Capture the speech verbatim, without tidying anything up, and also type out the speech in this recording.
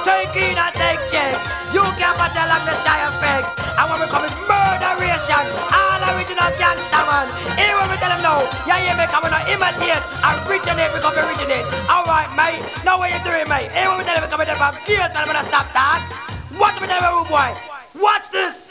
take in and take check. You can't tell them the side effects. And when we come in murderation, all original gangster man. Here when we tell them no, yeah, yeah, me come and imitate, originate, we come originate. Alright, mate, now what you doing, mate? Here when we tell them we come in from gears, and I'm gonna stop that. Watch me tell them, boy. Watch this.